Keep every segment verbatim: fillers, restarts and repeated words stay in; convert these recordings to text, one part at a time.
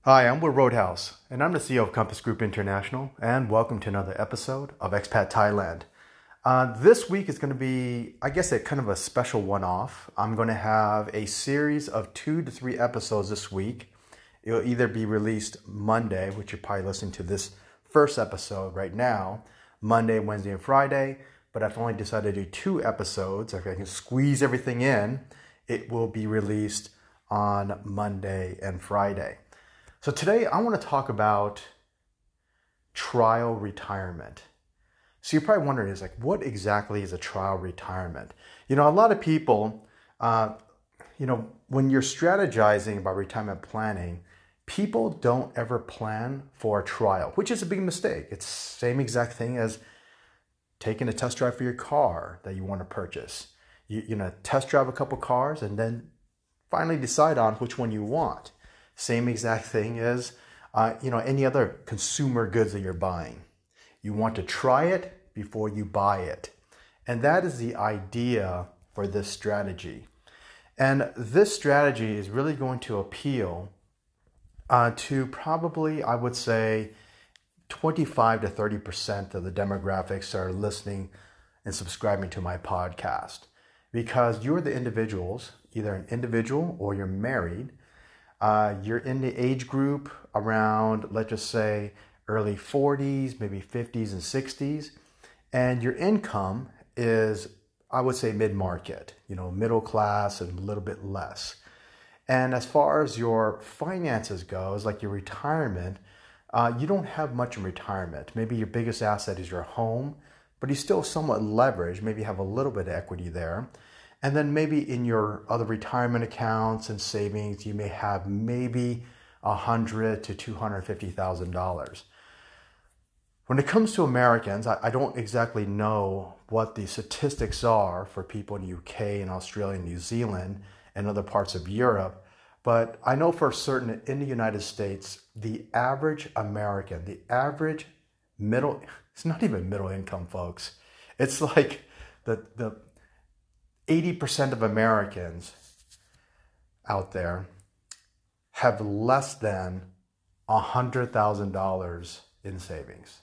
Hi, I'm Will Roadhouse, and I'm the C E O of Compass Group International, and welcome to another episode of Expat Thailand. Uh, this week is going to be, I guess, a kind of a special one-off. I'm going to have a series of two to three episodes this week. It'll either be released Monday, which you're probably listening to this first episode right now, Monday, Wednesday, and Friday, but I've only decided to do two episodes. If I can squeeze everything in, it will be released on Monday and Friday. So today I want to talk about trial retirement. So you're probably wondering, is like, what exactly is a trial retirement? You know, a lot of people, uh, you know, when you're strategizing about retirement planning, people don't ever plan for a trial, which is a big mistake. It's the same exact thing as taking a test drive for your car that you want to purchase. You, you know, test drive a couple cars and then finally decide on which one you want. Same exact thing as, uh, you know, any other consumer goods that you're buying. You want to try it before you buy it. And that is the idea for this strategy. And this strategy is really going to appeal uh, to probably, I would say, twenty-five to thirty percent of the demographics that are listening and subscribing to my podcast. Because you're the individuals, either an individual or you're married. Uh, you're in the age group around, let's just say, early forties, maybe fifties and sixties. And your income is, I would say, mid-market, you know, middle class and a little bit less. And as far as your finances goes, like your retirement, uh, you don't have much in retirement. Maybe your biggest asset is your home, but you still somewhat leverage, maybe have a little bit of equity there. And then maybe in your other retirement accounts and savings, you may have maybe one hundred thousand to two hundred fifty thousand dollars. When it comes to Americans, I, I don't exactly know what the statistics are for people in the U K and Australia and New Zealand and other parts of Europe, but I know for certain in the United States, the average American, the average middle, it's not even middle income, folks. It's like the the eighty percent of Americans out there have less than one hundred thousand dollars in savings.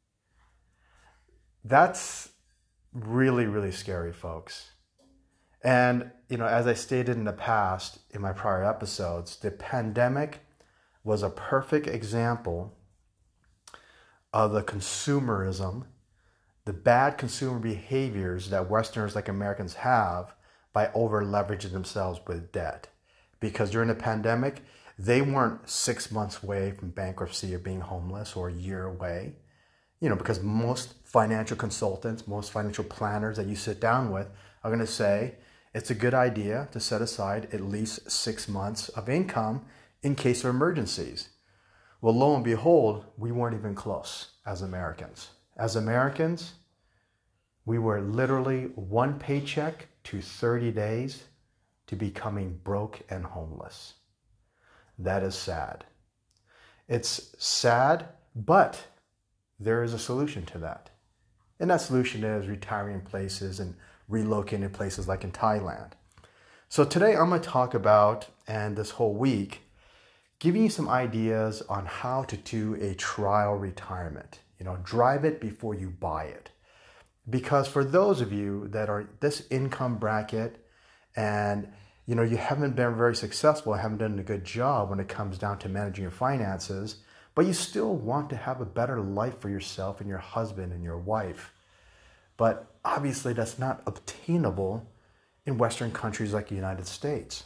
That's really, really scary, folks. And, you know, as I stated in the past, in my prior episodes, the pandemic was a perfect example of the consumerism, the bad consumer behaviors that Westerners like Americans have by over leveraging themselves with debt. Because during the pandemic, they weren't six months away from bankruptcy or being homeless or a year away. You know, because most financial consultants, most financial planners that you sit down with are going to say it's a good idea to set aside at least six months of income in case of emergencies. Well, lo and behold, we weren't even close as Americans. As Americans, we were literally one paycheck to thirty days to becoming broke and homeless. That is sad. It's sad, but there is a solution to that. And that solution is retiring in places and relocating in places like in Thailand. So today I'm going to talk about, and this whole week, giving you some ideas on how to do a trial retirement. You know, drive it before you buy it. Because for those of you that are this income bracket and, you know, you haven't been very successful, haven't done a good job when it comes down to managing your finances, but you still want to have a better life for yourself and your husband and your wife. But obviously that's not obtainable in Western countries like the United States.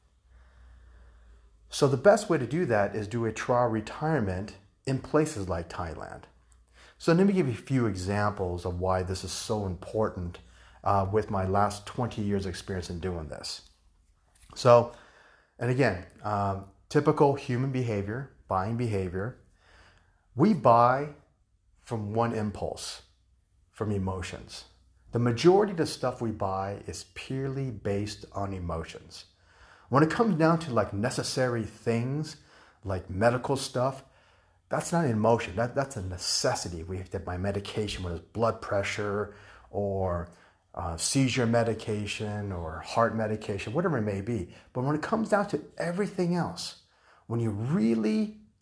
So the best way to do that is do a trial retirement in places like Thailand. So let me give you a few examples of why this is so important uh, with my last twenty years experience in doing this. So, and again, um, typical human behavior, buying behavior, we buy from one impulse, from emotions. The majority of the stuff we buy is purely based on emotions. When it comes down to like necessary things, like medical stuff, that's not an emotion. That, that's a necessity. We have to buy medication, whether it's blood pressure or uh, seizure medication or heart medication, whatever it may be. But when it comes down to everything else, when you really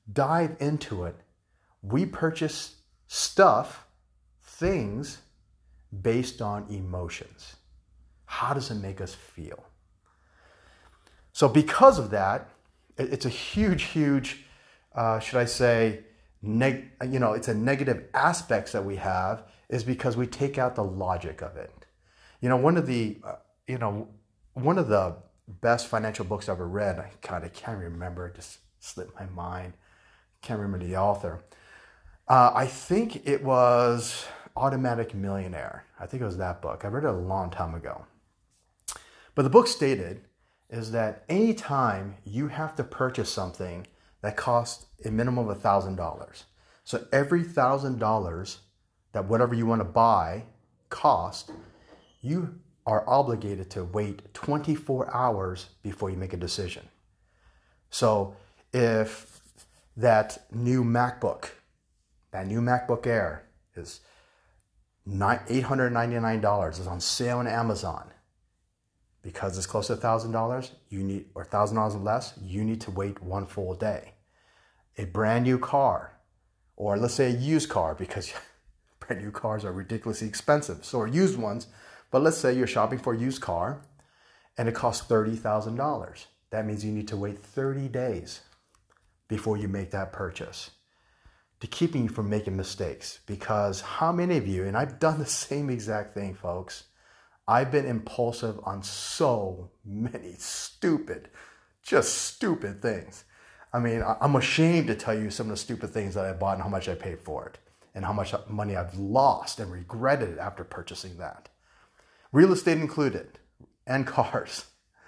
dive into it, we purchase stuff, things based on emotions. How does it make us feel? So because of that, it's a huge, huge, uh, should I say, neg- you know, it's a negative aspects that we have is because we take out the logic of it. You know, one of the, uh, you know, one of the best financial books I've ever read, I kind of can't remember, it just slipped my mind. Can't remember the author. Uh, I think it was Automatic Millionaire. I think it was that book. I read it a long time ago. But the book stated is that anytime you have to purchase something that costs a minimum of one thousand dollars, so every one thousand dollars that whatever you want to buy cost, you are obligated to wait twenty-four hours before you make a decision. So if that new MacBook, that new MacBook Air is eight hundred ninety-nine dollars, is on sale on Amazon, because it's close to one thousand dollars, you need, or one thousand dollars or less, you need to wait one full day. A brand new car, or let's say a used car, because brand new cars are ridiculously expensive, so are used ones, but let's say you're shopping for a used car and it costs thirty thousand dollars. That means you need to wait thirty days before you make that purchase, to keeping you from making mistakes. Because how many of you, and I've done the same exact thing, folks, I've been impulsive on so many stupid, just stupid things. I mean, I'm ashamed to tell you some of the stupid things that I bought and how much I paid for it, and how much money I've lost and regretted after purchasing that. Real estate included, and cars.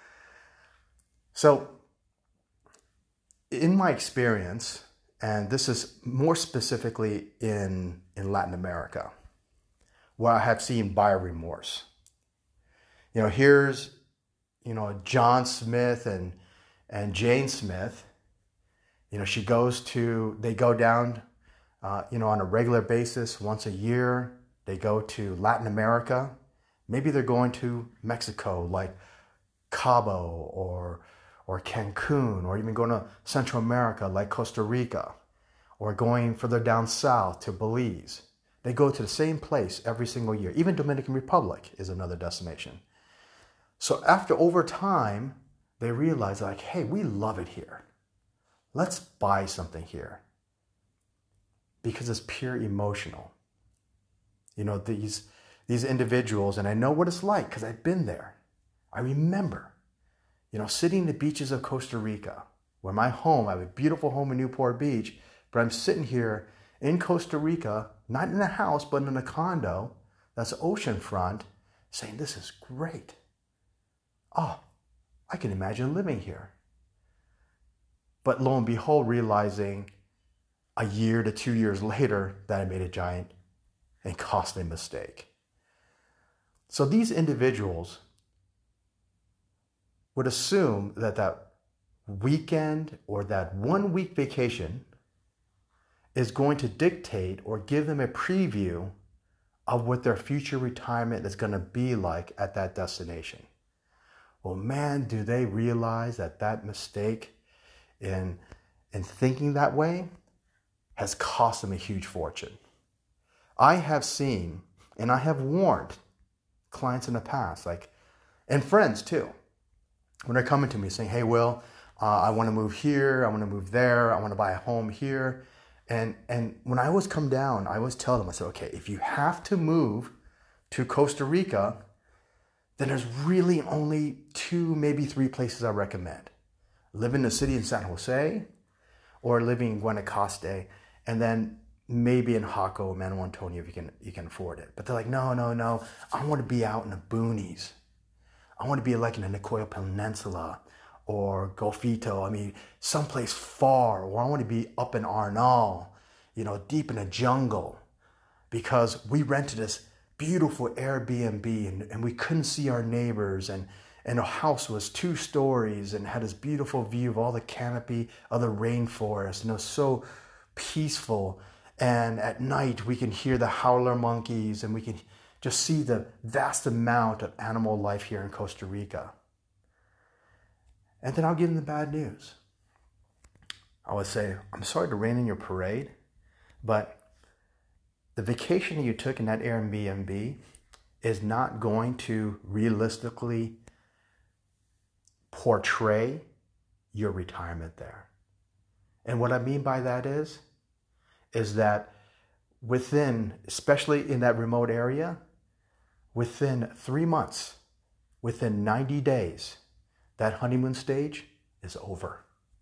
So, in my experience, and this is more specifically in, in Latin America, where I have seen buyer remorse. You know, here's, you know, John Smith and, and Jane Smith. You know, she goes to, they go down, uh, you know, on a regular basis, once a year. They go to Latin America. Maybe they're going to Mexico, like Cabo or or Cancun, or even going to Central America like Costa Rica, or going further down south to Belize. They go to the same place every single year. Even Dominican Republic is another destination. So after over time, they realize like, hey, we love it here. Let's buy something here. Because it's pure emotional. You know, these, these individuals, and I know what it's like because I've been there. I remember, you know, sitting in the beaches of Costa Rica, where my home, I have a beautiful home in Newport Beach, but I'm sitting here in Costa Rica, not in a house, but in a condo that's oceanfront, saying, this is great. Oh, I can imagine living here. But lo and behold, realizing a year to two years later that I made a giant and costly mistake. So these individuals would assume that that weekend or that one week vacation is going to dictate or give them a preview of what their future retirement is going to be like at that destination. Well, man, do they realize that that mistake in, in thinking that way has cost them a huge fortune. I have seen, and I have warned clients in the past, like, and friends too, when they're coming to me saying, hey, Will, uh, I want to move here, I want to move there, I want to buy a home here. And and when I always come down, I always tell them, I say, okay, if you have to move to Costa Rica, then there's really only two, maybe three places I recommend. Live in the city in San Jose, or living in Guanacaste, and then maybe in Jaco, Manuel Antonio, if you can, you can afford it. But they're like, no, no, no, I want to be out in the boonies. I want to be like in the Nicoya Peninsula or Golfito. I mean, someplace far. Or I want to be up in Arnal, you know, deep in the jungle. Because we rented this beautiful Airbnb and, and we couldn't see our neighbors. And, and our house was two stories and had this beautiful view of all the canopy of the rainforest. And it was so peaceful. And at night we can hear the howler monkeys and we can just see the vast amount of animal life here in Costa Rica. And then I'll give them the bad news. I would say, I'm sorry to rain in your parade, but the vacation that you took in that Airbnb is not going to realistically portray your retirement there. And what I mean by that is, is that within, especially in that remote area, within three months, within ninety days, that honeymoon stage is over.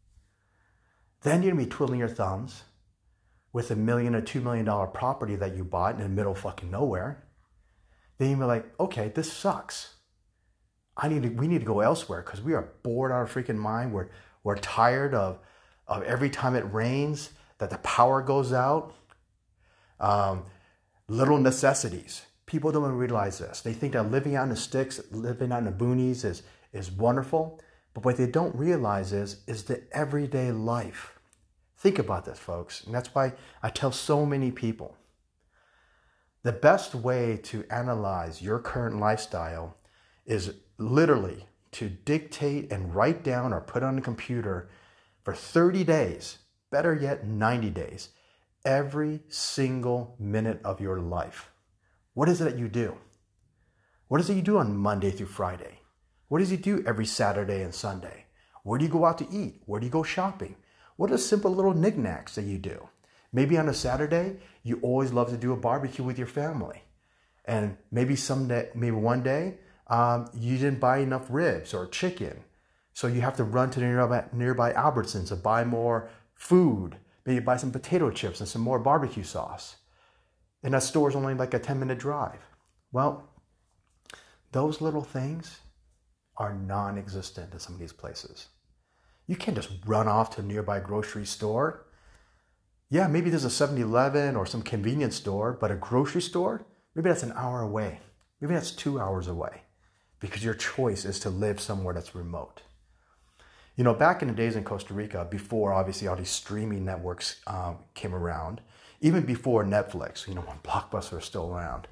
Then you're gonna be twiddling your thumbs with a million or two million dollar property that you bought in the middle of fucking nowhere. Then you're like, okay, this sucks. I need to, we need to go elsewhere because we are bored out of freaking mind. We're we're tired of of every time it rains that the power goes out. Um, little necessities. People don't realize this. They think that living out in the sticks, living out in the boonies is is wonderful. But what they don't realize is, is the everyday life. Think about this, folks. And that's why I tell so many people, the best way to analyze your current lifestyle is literally to dictate and write down or put on a computer for thirty days, better yet ninety days, every single minute of your life. What is it that you do? What is it you do on Monday through Friday? What does he do every Saturday and Sunday? Where do you go out to eat? Where do you go shopping? What are the simple little knickknacks that you do? Maybe on a Saturday, you always love to do a barbecue with your family. And maybe someday, maybe one day, um, you didn't buy enough ribs or chicken. So you have to run to the nearby, nearby Albertsons to buy more food. Maybe buy some potato chips and some more barbecue sauce. And that store's only like a ten minute drive. Well, those little things are non-existent in some of these places. You can't just run off to a nearby grocery store. Yeah, maybe there's a seven eleven or some convenience store, but a grocery store, maybe that's an hour away. Maybe that's two hours away because your choice is to live somewhere that's remote. You know, back in the days in Costa Rica, before obviously all these streaming networks um, came around, even before Netflix, you know, when Blockbuster was still around,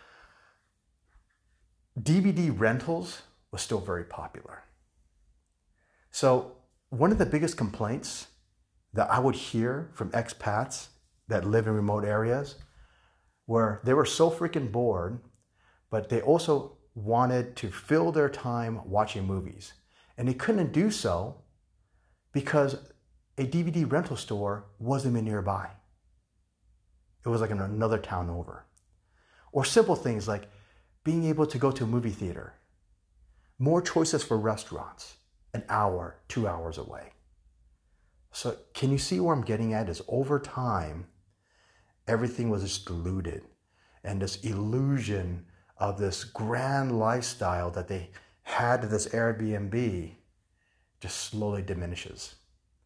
D V D rentals was still very popular. So one of the biggest complaints that I would hear from expats that live in remote areas were they were so freaking bored, but they also wanted to fill their time watching movies. And they couldn't do so because a D V D rental store wasn't even nearby. It was like in another town over. Or simple things like being able to go to a movie theater. More choices for restaurants, an hour, two hours away. So can you see where I'm getting at? Is over time, everything was just diluted. And this illusion of this grand lifestyle that they had at this Airbnb just slowly diminishes.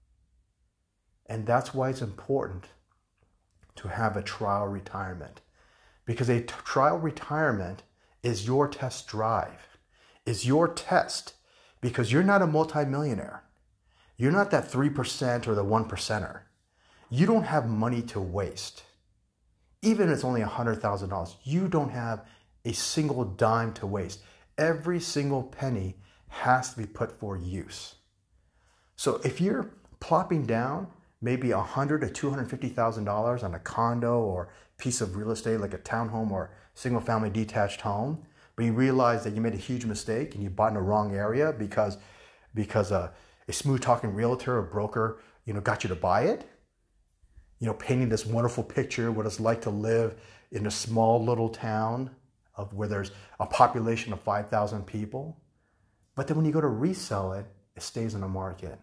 And that's why it's important to have a trial retirement. Because a t- trial retirement is your test drive, is your test. Because you're not a multimillionaire. You're not that three percent or the one percenter. You don't have money to waste. Even if it's only one hundred thousand dollars, you don't have a single dime to waste. Every single penny has to be put for use. So if you're plopping down maybe one hundred thousand to two hundred fifty thousand dollars on a condo or piece of real estate like a townhome or single family detached home, but you realize that you made a huge mistake and you bought in the wrong area because because uh, a smooth talking realtor or broker, you know, got you to buy it, you know, painting this wonderful picture what it's like to live in a small little town of where there's a population of five thousand people. But then when you go to resell it, it stays in the market.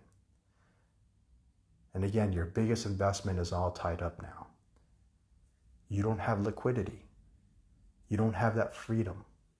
And again, your biggest investment is all tied up now. You don't have liquidity. You don't have that freedom.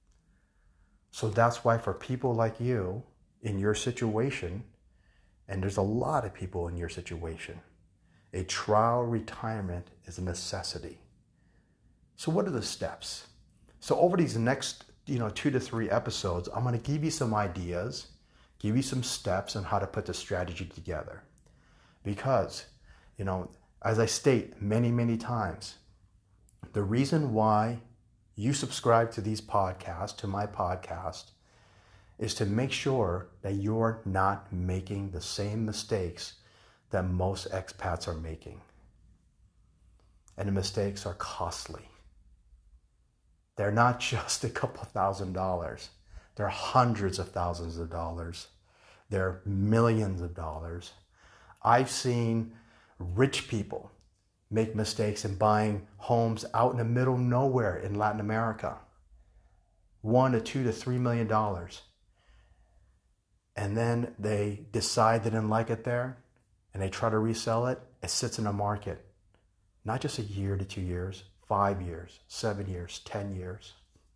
So that's why for people like you, in your situation, and there's a lot of people in your situation, a trial retirement is a necessity. So what are the steps? So over these next, you know, two to three episodes, I'm going to give you some ideas, give you some steps on how to put the strategy together. Because, you know, as I state many, many times, the reason why you subscribe to these podcasts, to my podcast, is to make sure that you're not making the same mistakes that most expats are making. And the mistakes are costly. They're not just a couple thousand dollars. They're hundreds of thousands of dollars. They're millions of dollars. I've seen rich people make mistakes in buying homes out in the middle of nowhere in Latin America. One to two to three million dollars. And then they decide they didn't like it there and they try to resell it. It sits in the market. Not just a year to two years, five years, seven years, ten years.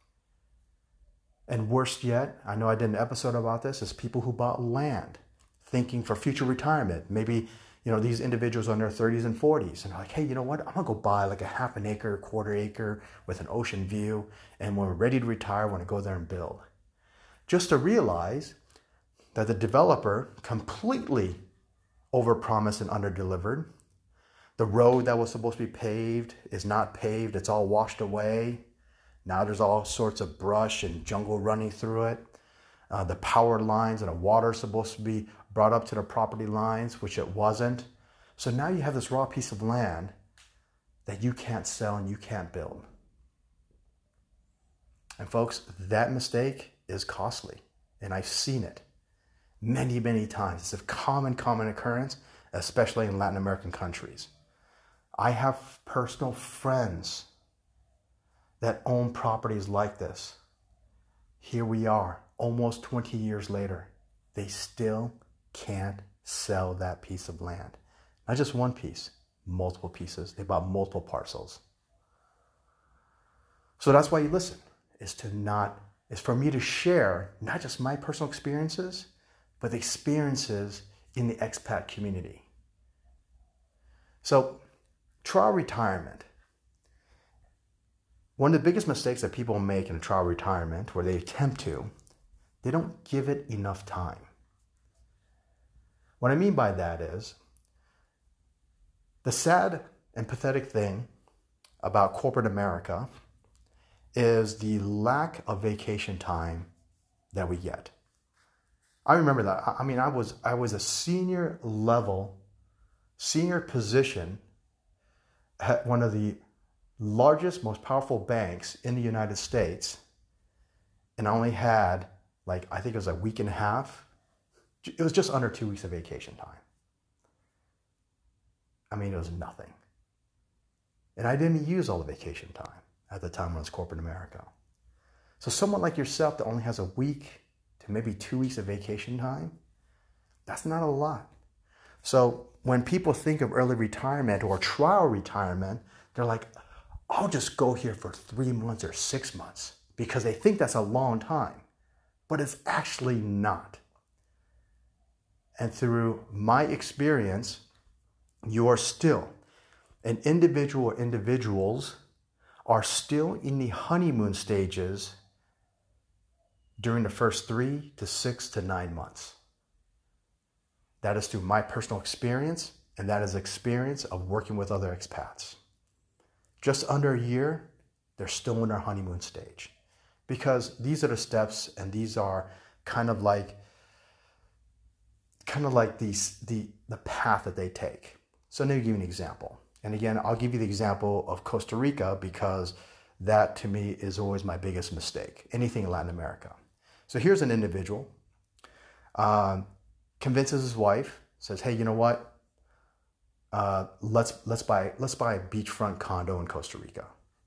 And worst yet, I know I did an episode about this, is people who bought land thinking for future retirement. Maybe, you know, these individuals are in their thirties and forties and they're like, hey, you know what? I'm gonna go buy like a half an acre, quarter acre with an ocean view. And when we're ready to retire, I wanna go there and build. Just to realize that the developer completely overpromised and underdelivered. The road that was supposed to be paved is not paved. It's all washed away. Now there's all sorts of brush and jungle running through it. Uh, the power lines and the water is supposed to be brought up to the property lines, which it wasn't. So now you have this raw piece of land that you can't sell and you can't build. And folks, that mistake is costly. And I've seen it many, many times. It's a common, common occurrence, especially in Latin American countries. I have personal friends that own properties like this. Here we are, almost twenty years later. They still can't sell that piece of land. Not just one piece, multiple pieces. They bought multiple parcels. So that's why you listen, is to not, is for me to share not just my personal experiences, but the experiences in the expat community. So, trial retirement. One of the biggest mistakes that people make in a trial retirement, where they attempt to, they don't give it enough time. What I mean by that is, the sad and pathetic thing about corporate America is the lack of vacation time that we get. I remember that. I mean, I was I was a senior level, senior position at one of the largest, most powerful banks in the United States, and I only had, like, I think it was a week and a half. It was just under two weeks of vacation time. I mean, it was nothing. And I didn't use all the vacation time at the time when I was corporate America. So someone like yourself that only has a week to maybe two weeks of vacation time, that's not a lot. So when people think of early retirement or trial retirement, they're like, I'll just go here for three months or six months because they think that's a long time, but it's actually not. And through my experience, you are still, an individual or individuals are still in the honeymoon stages during the first three to six to nine months. That is through my personal experience, and that is experience of working with other expats. Just under a year, they're still in their honeymoon stage, because these are the steps, and these are kind of like, kind of like these, the, the path that they take. So let me give you an example. And again, I'll give you the example of Costa Rica because that to me is always my biggest mistake, anything in Latin America. So here's an individual, um, convinces his wife, says, hey, you know what? Uh, let's let's buy let's buy a beachfront condo in Costa Rica.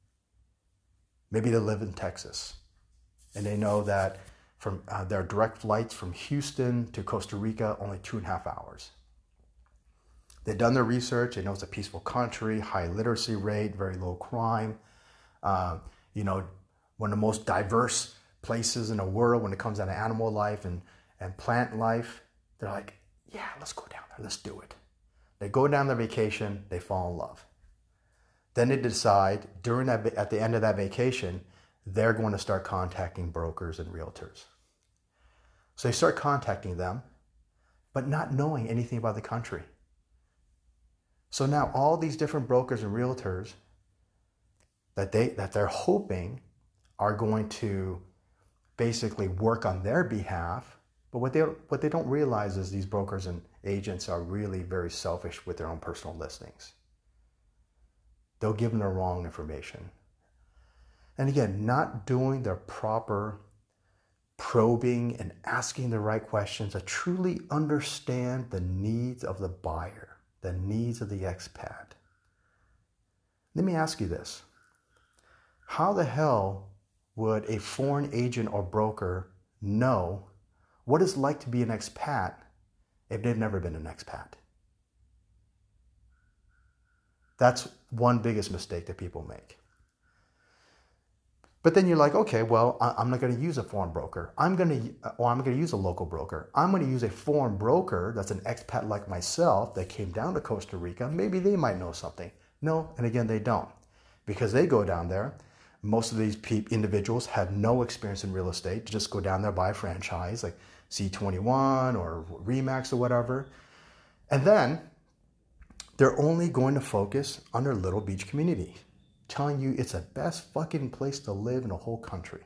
Maybe they live in Texas, and they know that from uh, there are direct flights from Houston to Costa Rica, only two and a half hours. They've done their research. They know it's a peaceful country, high literacy rate, very low crime. Uh, you know, one of the most diverse places in the world when it comes down to animal life and, and plant life. They're like, yeah, let's go down there. Let's do it. They go down their vacation. They fall in love. Then they decide during that, at the end of that vacation, they're going to start contacting brokers and realtors. So they start contacting them, but not knowing anything about the country. So now all these different brokers and realtors that they that they're hoping are going to basically work on their behalf But what they what they don't realize is these brokers and agents are really very selfish with their own personal listings. They'll give them the wrong information. And again, not doing the proper probing and asking the right questions to truly understand the needs of the buyer, the needs of the expat. Let me ask you this. How the hell would a foreign agent or broker know what it's like to be an expat if they've never been an expat? That's one biggest mistake that people make. But then you're like, okay, well, I'm not going to use a foreign broker. I'm going to, or I'm going to use a local broker. I'm going to use a foreign broker that's an expat like myself that came down to Costa Rica. Maybe they might know something. No, and again, they don't. Because they go down there, most of these pe- individuals have no experience in real estate. Just go down there, buy a franchise like C twenty-one or Remax or whatever. And then they're only going to focus on their little beach community, telling you it's the best fucking place to live in the whole country.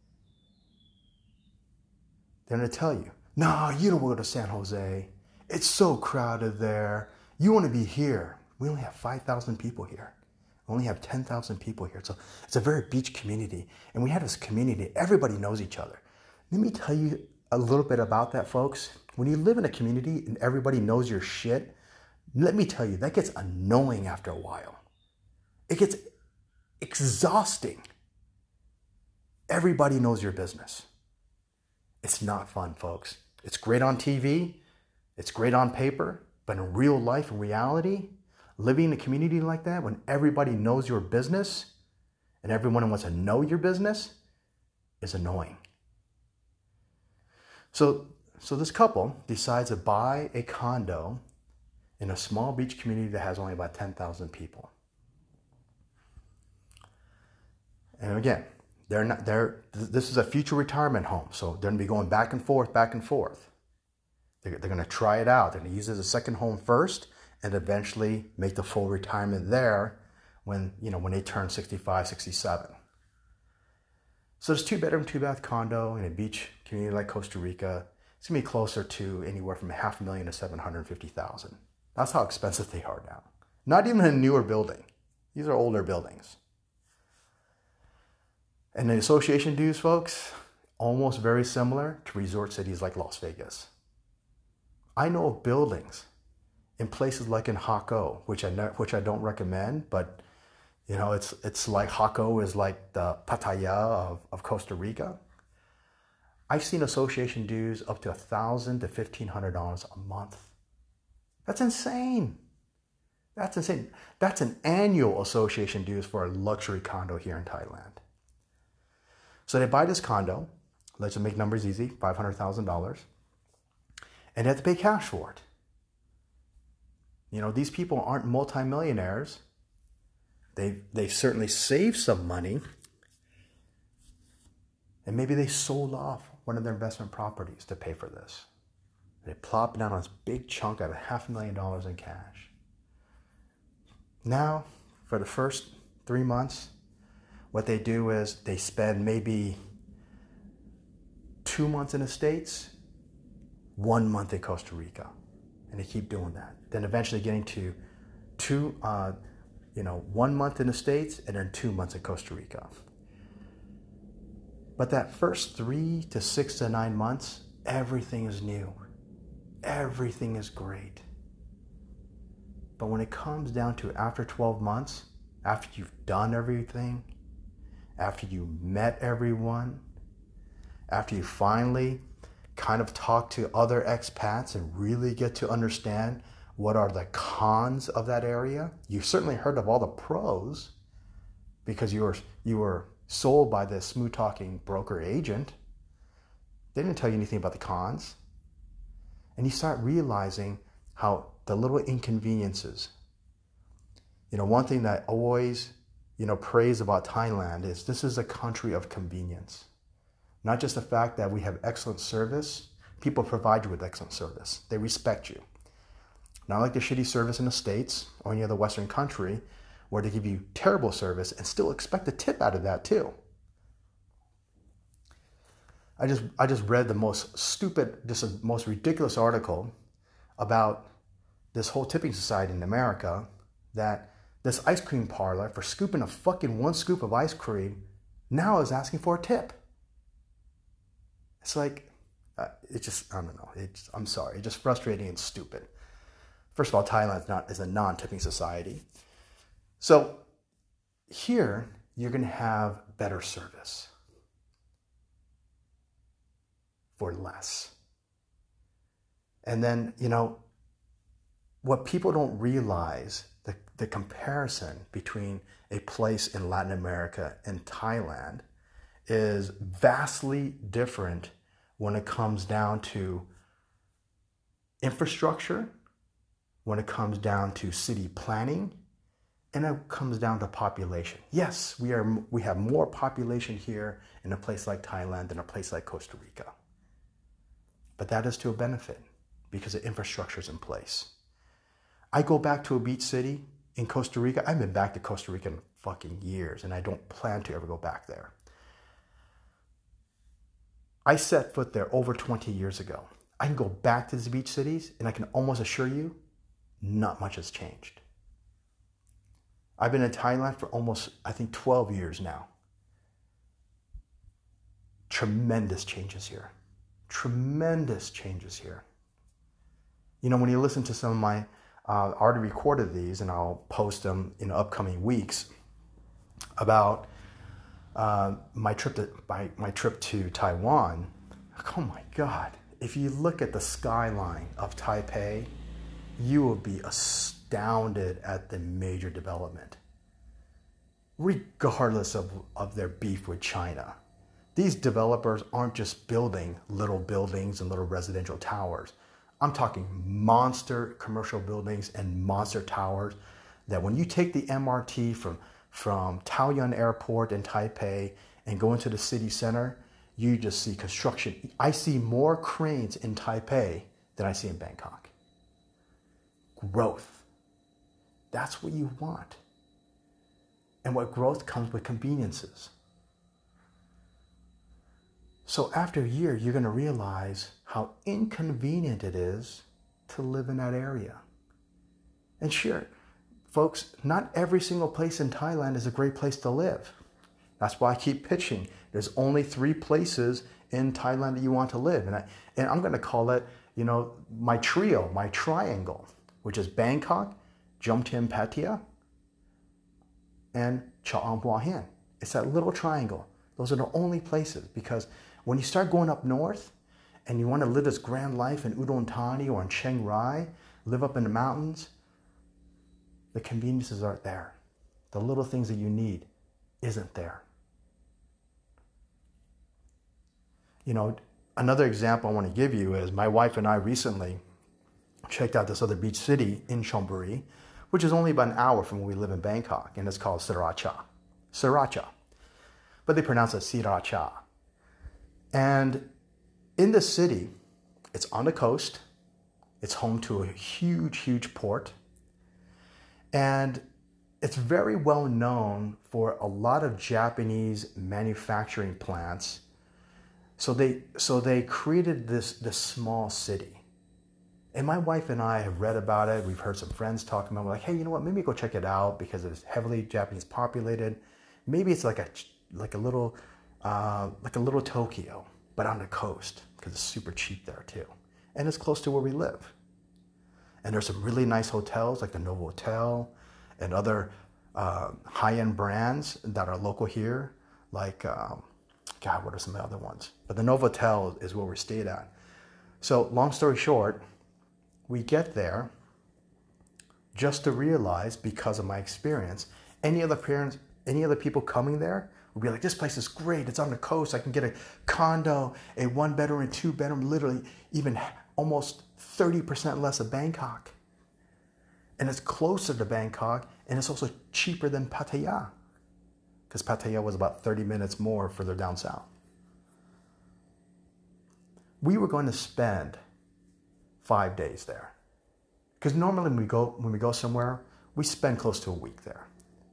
They're going to tell you, no, you don't want to go to San Jose. It's so crowded there. You want to be here. We only have five thousand people here. We only have ten thousand people here. So it's a very beach community. And we have this community. Everybody knows each other. Let me tell you a little bit about that, folks. When you live in a community and everybody knows your shit, let me tell you, that gets annoying after a while. It gets exhausting. Everybody knows your business. It's not fun, folks. It's great on T V. It's great on paper. But in real life, in reality, living in a community like that, when everybody knows your business and everyone wants to know your business, is annoying. So, so this couple decides to buy a condo in a small beach community that has only about ten thousand people. And again, they're not, they're, this is a future retirement home. So they're going to be going back and forth, back and forth. They're, they're going to try it out. They're going to use it as a second home first and eventually make the full retirement there when, you know, when they turn sixty-five, sixty-seven. So this two bedroom, two bath condo in a beach community like Costa Rica, it's going to be closer to anywhere from half a million to seven hundred fifty thousand. That's how expensive they are now. Not even a newer building. These are older buildings. And the association dues, folks, almost very similar to resort cities like Las Vegas. I know of buildings in places like in Jaco, which I ne- which I don't recommend, but you know, it's it's like Jaco is like the Pattaya of, of Costa Rica. I've seen association dues up to a thousand to fifteen hundred dollars a month. That's insane. That's insane. That's an annual association dues for a luxury condo here in Thailand. So they buy this condo, let's just make numbers easy, five hundred thousand dollars, and they have to pay cash for it. You know, these people aren't multimillionaires. They've, they've certainly saved some money, and maybe they sold off one of their investment properties to pay for this. They plop down on this big chunk of a half a million dollars in cash. Now, for the first three months, what they do is they spend maybe two months in the States, one month in Costa Rica. And they keep doing that. Then eventually getting to two, uh, you know, one month in the States and then two months in Costa Rica. But that first three to six to nine months, everything is new. Everything is great. But when it comes down to after twelve months, after you've done everything, after you met everyone, after you finally kind of talk to other expats and really get to understand what are the cons of that area. You've certainly heard of all the pros because you were, you were sold by this smooth talking broker agent. They didn't tell you anything about the cons. And you start realizing how the little inconveniences. You know, one thing that I always, you know, praise about Thailand is this is a country of convenience. Not just the fact that we have excellent service. People provide you with excellent service. They respect you. Not like the shitty service in the States or any other Western country where they give you terrible service and still expect a tip out of that too. I just I just read the most stupid, just the most ridiculous article about this whole tipping society in America, that this ice cream parlor, for scooping a fucking one scoop of ice cream, now is asking for a tip. It's like, uh, it just, I don't know. It's, I'm sorry. It's just frustrating and stupid. First of all, Thailand is not is a non-tipping society. So here, you're going to have better service for less. And then, you know, what people don't realize, the, the comparison between a place in Latin America and Thailand is vastly different when it comes down to infrastructure, when it comes down to city planning, and it comes down to population. Yes, we are we have more population here in a place like Thailand than a place like Costa Rica. But that is to a benefit because the infrastructure is in place. I go back to a beach city in Costa Rica. I've been back to Costa Rica in fucking years, and I don't plan to ever go back there. I set foot there over twenty years ago. I can go back to these beach cities, and I can almost assure you, not much has changed. I've been in Thailand for almost, I think, twelve years now. Tremendous changes here. Tremendous changes here. You know, when you listen to some of my, uh, I already recorded these and I'll post them in upcoming weeks about uh, my trip to my, my trip to Taiwan. Oh my God. If you look at the skyline of Taipei, you will be astounded at the major development, regardless of, of their beef with China. These developers aren't just building little buildings and little residential towers. I'm talking monster commercial buildings and monster towers that when you take the M R T from, from Taoyuan Airport in Taipei and go into the city center, you just see construction. I see more cranes in Taipei than I see in Bangkok. Growth. That's what you want. And what growth comes with conveniences. So after a year, you're going to realize how inconvenient it is to live in that area. And sure, folks, not every single place in Thailand is a great place to live. That's why I keep pitching. There's only three places in Thailand that you want to live. And, I, and I'm going to call it, you know, my trio, my triangle, which is Bangkok, Jomtien Pattaya, and Cha Am Hua Hin. It's that little triangle. Those are the only places, because when you start going up north and you want to live this grand life in Udon Thani or in Chiang Rai, live up in the mountains, the conveniences aren't there. The little things that you need isn't there. You know, another example I want to give you is my wife and I recently checked out this other beach city in Chonburi, which is only about an hour from where we live in Bangkok, and it's called Sriracha. Sriracha. But they pronounce it Sriracha. And in this city, it's on the coast. It's home to a huge, huge port. And it's very well known for a lot of Japanese manufacturing plants. So they, so they created this, this small city. And my wife and I have read about it. We've heard some friends talking about it. We're like, hey, you know what? Maybe go check it out because it's heavily Japanese populated. Maybe it's like a like a little uh, like a little Tokyo, but on the coast because it's super cheap there too, and it's close to where we live. And there's some really nice hotels like the Novotel and other uh, high-end brands that are local here. Like um, God, what are some other ones? But the Novotel is where we stayed at. So long story short, we get there just to realize, because of my experience, any other parents, any other people coming there would be like, this place is great. It's on the coast. I can get a condo, a one bedroom and two bedroom, literally even almost thirty percent less of Bangkok. And it's closer to Bangkok, and it's also cheaper than Pattaya, because Pattaya was about thirty minutes more further down south. We were going to spend five days there, because normally when we go when we go somewhere, we spend close to a week there.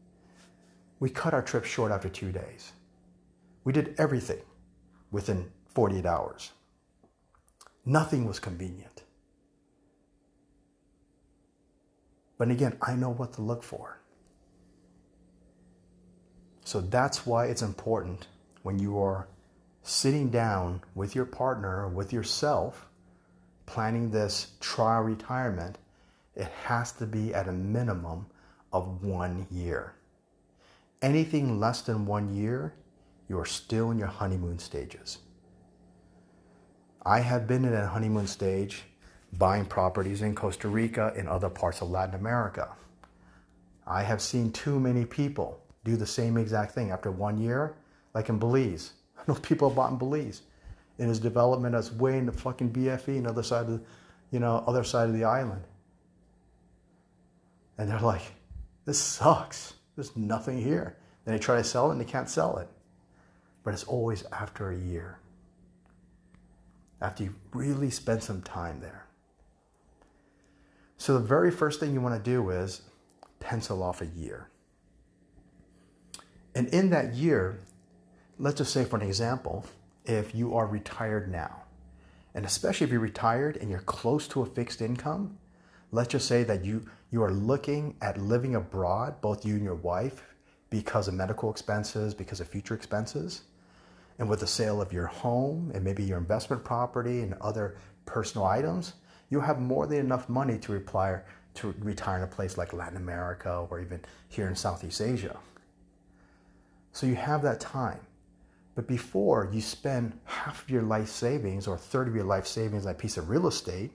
We cut our trip short after two days. We did everything within forty-eight hours. Nothing was convenient. But again, I know what to look for. So that's why it's important when you are sitting down with your partner, with yourself, planning this trial retirement, it has to be at a minimum of one year. Anything less than one year, you are still in your honeymoon stages. I have been in a honeymoon stage buying properties in Costa Rica and other parts of Latin America. I have seen too many people do the same exact thing after one year, like in Belize. I know people bought in Belize. In his development that's way in the fucking B F E and other side of the, you know, other side of the island. And they're like, this sucks. There's nothing here. Then they try to sell it and they can't sell it. But it's always after a year. After you really spend some time there. So the very first thing you want to do is pencil off a year. And in that year, let's just say for an example, if you are retired now, and especially if you're retired and you're close to a fixed income, let's just say that you, you are looking at living abroad, both you and your wife, because of medical expenses, because of future expenses, and with the sale of your home and maybe your investment property and other personal items, you'll have more than enough money to retire, to retire in a place like Latin America or even here in Southeast Asia. So you have that time. But before you spend half of your life savings or a third of your life savings on a piece of real estate,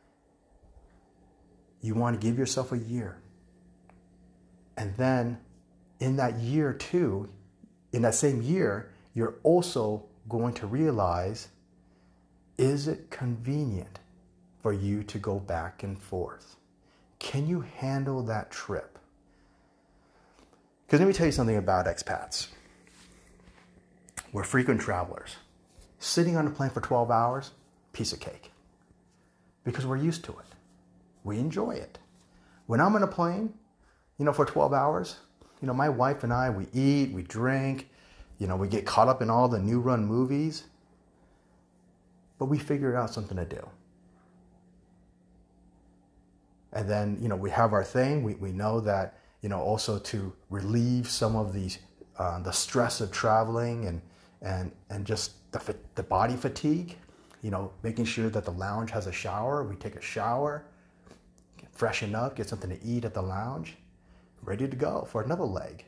you want to give yourself a year. And then in that year too, in that same year, you're also going to realize, is it convenient for you to go back and forth? Can you handle that trip? Because let me tell you something about expats. We're frequent travelers. Sitting on a plane for twelve hours, piece of cake. Because we're used to it. We enjoy it. When I'm on a plane, you know, for twelve hours, you know, my wife and I, we eat, we drink, you know, we get caught up in all the new run movies. But we figure out something to do. And then, you know, we have our thing. We, we know that, you know, also to relieve some of these, uh, the stress of traveling and, and, and just the, the body fatigue, you know, making sure that the lounge has a shower. We take a shower, freshen up, get something to eat at the lounge, ready to go for another leg.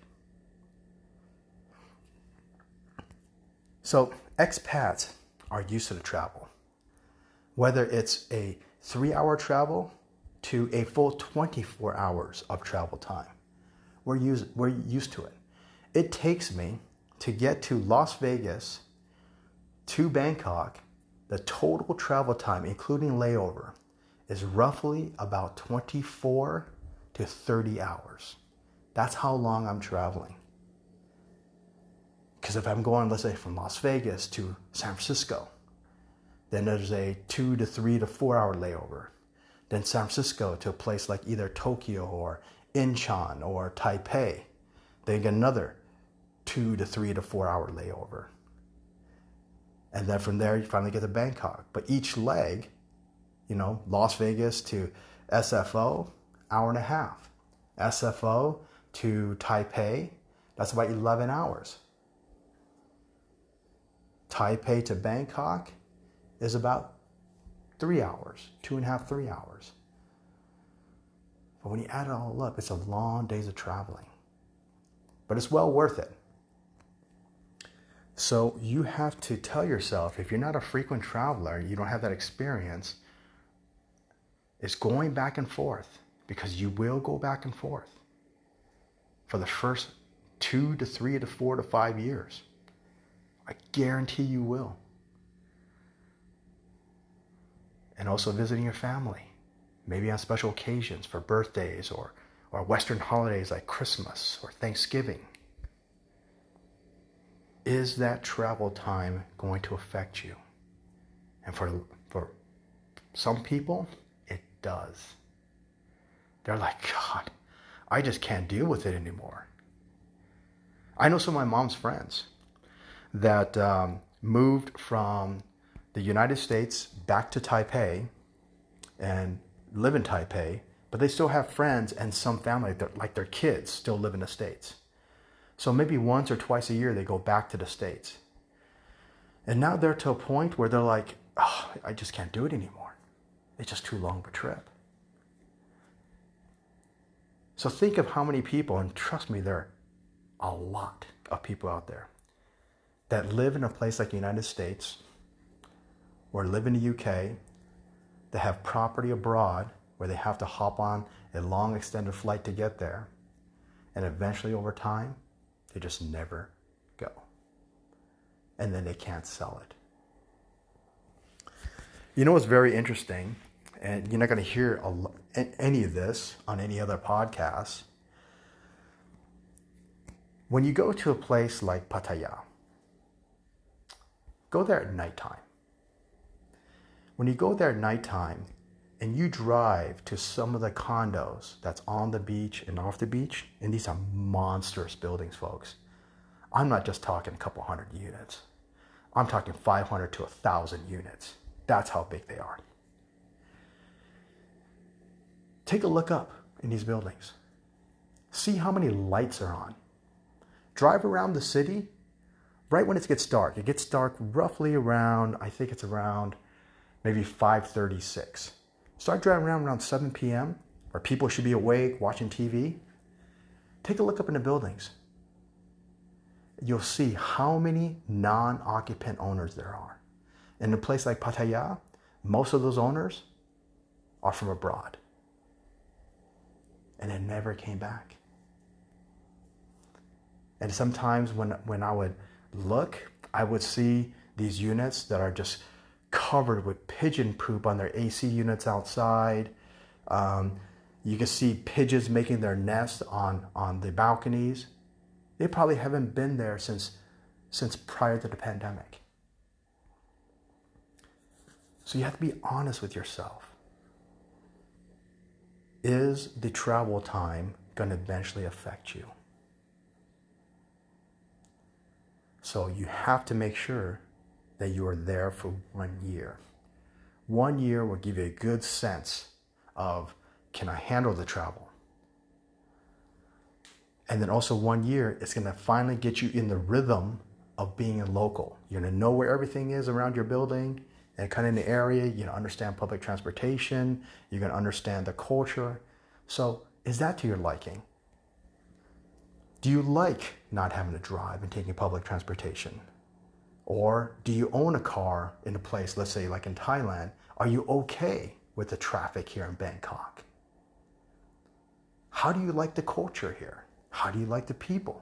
So expats are used to the travel. Whether it's a three-hour travel to a full twenty-four hours of travel time. We're used, we're used to it. It takes me to get to Las Vegas to Bangkok, the total travel time, including layover, is roughly about twenty-four to thirty hours. That's how long I'm traveling. Because if I'm going, let's say, from Las Vegas to San Francisco, then there's a two to three to four hour layover. Then San Francisco to a place like either Tokyo or Incheon or Taipei. Then get another two to three to four hour layover. And then from there, you finally get to Bangkok. But each leg, you know, Las Vegas to S F O, hour and a half. S F O to Taipei, that's about eleven hours. Taipei to Bangkok is about three hours, two and a half, three hours. But when you add it all up, it's a long days of traveling. But it's well worth it. So you have to tell yourself, if you're not a frequent traveler, you don't have that experience, it's going back and forth, because you will go back and forth for the first two to three to four to five years. I guarantee you will. And also visiting your family, maybe on special occasions for birthdays or, or Western holidays like Christmas or Thanksgiving. Is that travel time going to affect you? And for, for some people, it does. They're like, God, I just can't deal with it anymore. I know some of my mom's friends that um, moved from the United States back to Taipei and live in Taipei, but they still have friends and some family, like their kids, still live in the States. So maybe once or twice a year they go back to the States. And now they're to a point where they're like, oh, I just can't do it anymore. It's just too long of a trip. So think of how many people, and trust me, there are a lot of people out there that live in a place like the United States or live in the U K, that have property abroad where they have to hop on a long extended flight to get there. And eventually over time, they just never go. And then they can't sell it. You know what's very interesting, and you're not going to hear a, any of this on any other podcasts. When you go to a place like Pattaya, go there at nighttime. When you go there at nighttime and you drive to some of the condos that's on the beach and off the beach, and these are monstrous buildings, folks. I'm not just talking a couple hundred units. I'm talking five hundred to one thousand units. That's how big they are. Take a look up in these buildings. See how many lights are on. Drive around the city right when it gets dark. It gets dark roughly around, I think it's around maybe five thirty-six. Start driving around around seven p.m. where people should be awake watching T V. Take a look up in the buildings. You'll see how many non-occupant owners there are. In a place like Pattaya, most of those owners are from abroad. And they never came back. And sometimes when, when I would look, I would see these units that are just covered with pigeon poop on their A C units outside. Um, you can see pigeons making their nest on, on the balconies. They probably haven't been there since, since prior to the pandemic. So you have to be honest with yourself. Is the travel time going to eventually affect you? So you have to make sure that you are there for one year. One year will give you a good sense of, can I handle the travel? And then also one year, it's going to finally get you in the rhythm of being a local. You're going to know where everything is around your building and kind of in the area. You're going to understand public transportation. You're going to understand the culture. So is that to your liking? Do you like not having to drive and taking public transportation? Or do you own a car in a place, let's say like in Thailand? Are you okay with the traffic here in Bangkok? How do you like the culture here? How do you like the people?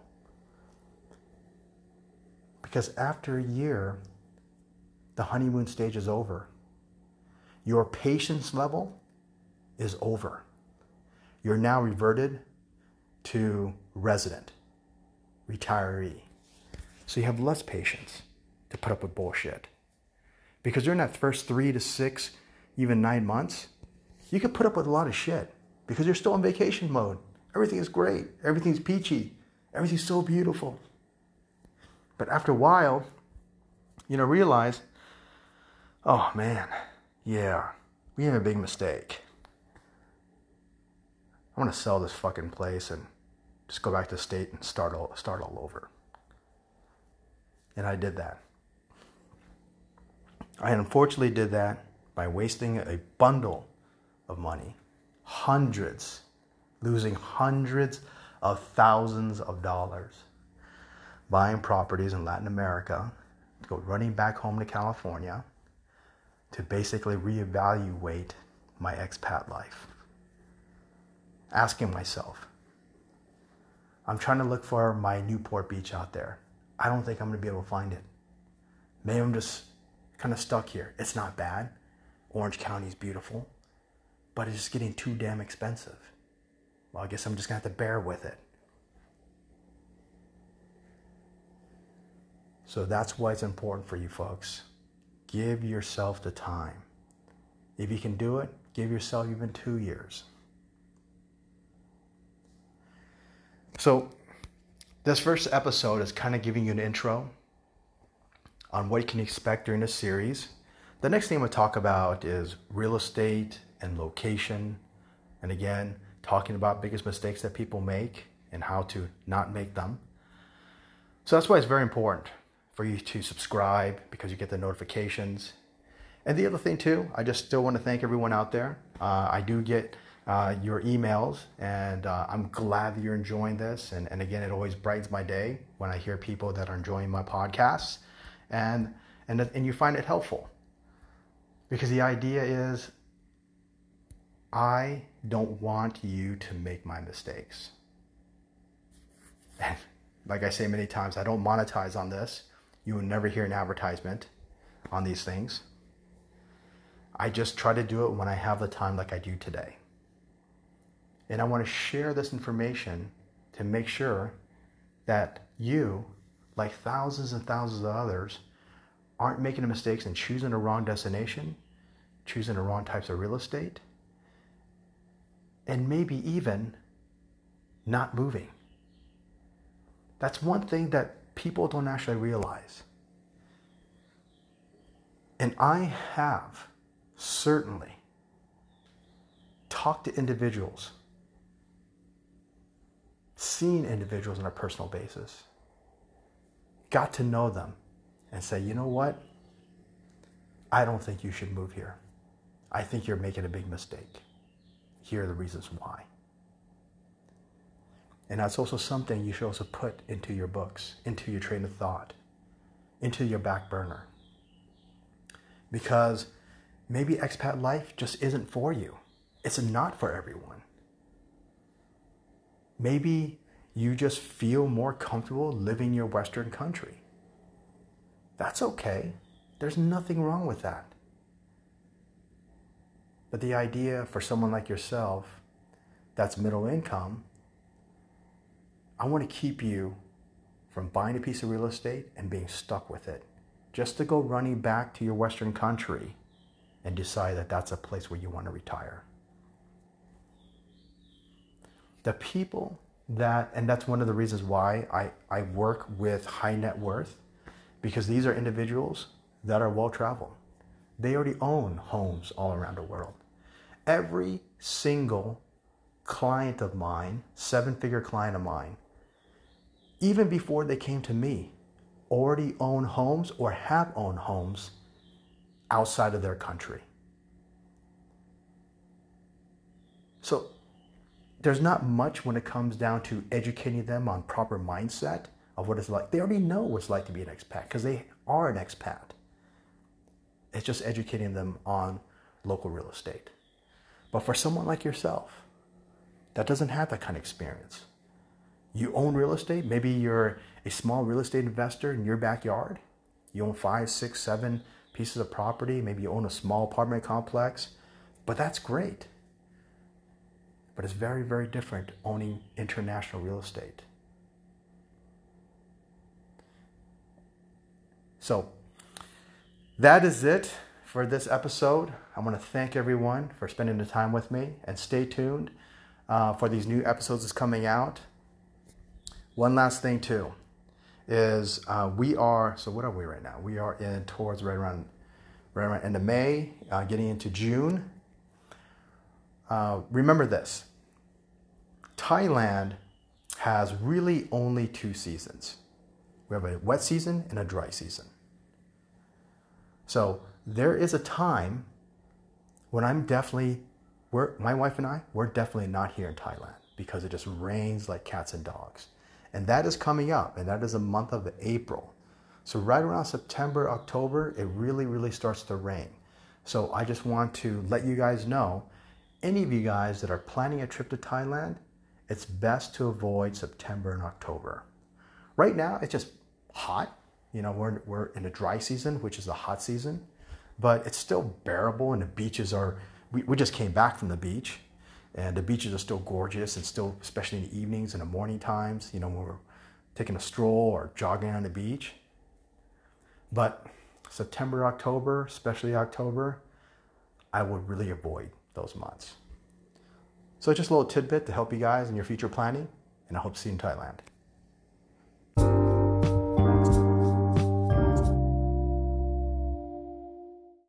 Because after a year, the honeymoon stage is over. Your patience level is over. You're now reverted to resident, retiree. So you have less patience to put up with bullshit. Because during that first three to six, even nine months, you can put up with a lot of shit because you're still in vacation mode. Everything is great. Everything's peachy. Everything's so beautiful. But after a while, you know, realize, oh man, yeah, we have a big mistake. I want to sell this fucking place and just go back to the state and start all, start all over. And I did that. I unfortunately did that by wasting a bundle of money, hundreds, losing hundreds of thousands of dollars, buying properties in Latin America, to go running back home to California to basically reevaluate my expat life. Asking myself, I'm trying to look for my Newport Beach out there. I don't think I'm going to be able to find it. Maybe I'm just kind of stuck here. It's not bad. Orange County is beautiful, but it's just getting too damn expensive. Well, I guess I'm just going to have to bear with it. So that's why it's important for you folks. Give yourself the time. If you can do it, give yourself even two years. So this first episode is kind of giving you an intro on what you can expect during this series. The next thing I'm going to talk about is real estate and location. And again, talking about biggest mistakes that people make and how to not make them. So that's why it's very important for you to subscribe, because you get the notifications. And the other thing too, I just still want to thank everyone out there. Uh, I do get uh, your emails, and uh, I'm glad that you're enjoying this. And, and again, it always brightens my day when I hear people that are enjoying my podcasts, and and and you find it helpful. Because the idea is, I don't want you to make my mistakes. And like I say many times, I don't monetize on this. You will never hear an advertisement on these things. I just try to do it when I have the time, like I do today. And I want to share this information to make sure that you, like thousands and thousands of others, aren't making the mistakes and choosing the wrong destination, choosing the wrong types of real estate, and maybe even not moving. That's one thing that people don't actually realize. And I have certainly talked to individuals, seen individuals on a personal basis, got to know them, and say, you know what? I don't think you should move here. I think you're making a big mistake. Here are the reasons why. And that's also something you should also put into your books, into your train of thought, into your back burner. Because maybe expat life just isn't for you. It's not for everyone. Maybe you just feel more comfortable living in your Western country. That's okay. There's nothing wrong with that. But the idea for someone like yourself that's middle income, I want to keep you from buying a piece of real estate and being stuck with it, just to go running back to your Western country and decide that that's a place where you want to retire. The people that, and that's one of the reasons why I, I work with high net worth, because these are individuals that are well-traveled. They already own homes all around the world. Every single client of mine, seven-figure client of mine, even before they came to me, already own homes or have owned homes outside of their country. So there's not much when it comes down to educating them on proper mindset of what it's like. They already know what it's like to be an expat because they are an expat. It's just educating them on local real estate. But for someone like yourself that doesn't have that kind of experience, you own real estate. Maybe you're a small real estate investor in your backyard. You own five, six, seven pieces of property. Maybe you own a small apartment complex. But that's great. But it's very, very different owning international real estate. So that is it for this episode. I want to thank everyone for spending the time with me, and stay tuned uh, for these new episodes that's coming out. One last thing too is uh, we are, so what are we right now? We are in towards right around, right around end of May, uh, getting into June. Uh, remember this, Thailand has really only two seasons. We have a wet season and a dry season. So there is a time when I'm definitely, we're, my wife and I, we're definitely not here in Thailand because it just rains like cats and dogs. And that is coming up, and that is a month of April. So right around September, October, it really, really starts to rain. So I just want to let you guys know, any of you guys that are planning a trip to Thailand, it's best to avoid September and October. Right now, it's just hot. You know, we're, we're in a dry season, which is a hot season, but it's still bearable, and the beaches are, we, we just came back from the beach, and the beaches are still gorgeous, and still, especially in the evenings and the morning times, you know, when we're taking a stroll or jogging on the beach. But September, October, especially October, I would really avoid those months. So just a little tidbit to help you guys in your future planning, and I hope to see you in Thailand.